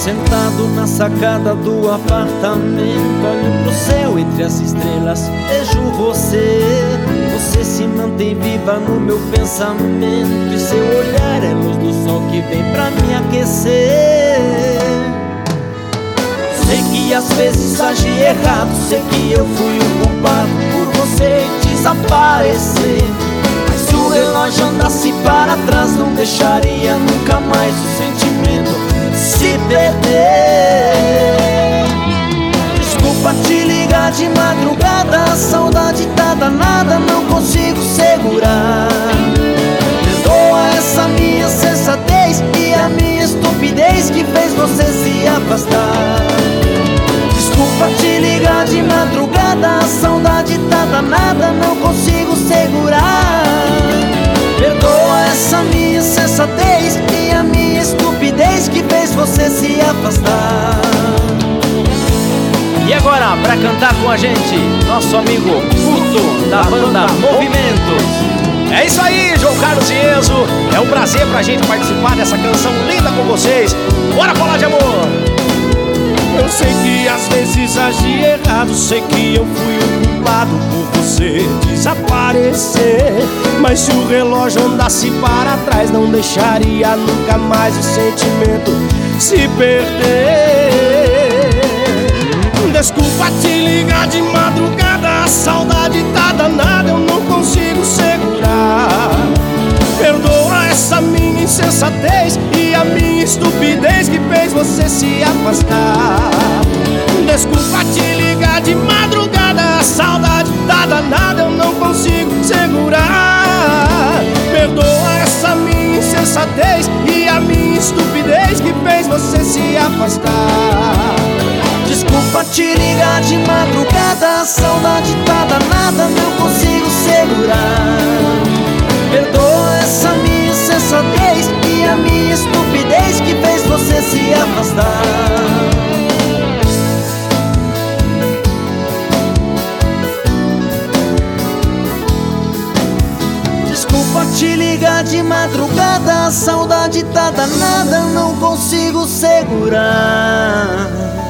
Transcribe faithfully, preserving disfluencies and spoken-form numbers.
Sentado na sacada do apartamento, olho pro céu entre as estrelas, vejo você. Você se mantém viva no meu pensamento, e seu olhar é luz do sol que vem pra me aquecer. Sei que às vezes agi errado, sei que eu fui o culpado por você desaparecer. Mas se o relógio andasse para trás, não deixaria nunca mais o sentimento se perder. Desculpa te ligar de madrugada, a saudade tá danada, não consigo segurar. Perdoa essa minha sensatez e a minha estupidez que fez você se afastar. Desculpa te ligar de madrugada, a saudade tá danada, não consigo segurar. Perdoa essa minha sensatez e a minha estupidez que fez você se afastar. E agora, pra cantar com a gente, nosso amigo Guto, da banda Movimentos. É isso aí, João Carlos e Enzo. É um prazer pra gente participar dessa canção linda com vocês. Bora falar de amor! Eu sei que às vezes agi errado, sei que eu fui o culpado por você desaparecer. Mas se o relógio andasse para trás, não deixaria nunca mais o sentimento se perder. Desculpa te ligar de madrugada, a saudade tá danada, eu não consigo segurar. Perdoa essa minha insensatez e a minha estupidez que fez você se afastar. Desculpa te ligar de madrugada, a saudade tá danada, eu não consigo segurar. Perdoa essa minha insensatez e a minha estupidez que fez você se afastar. Desculpa te ligar de madrugada, a saudade tá danada, não consigo segurar. Perdoa essa minha insensatez e a minha estupidez que fez você se afastar. Desculpa te ligar de madrugada, a saudade tá danada, não consigo segurar.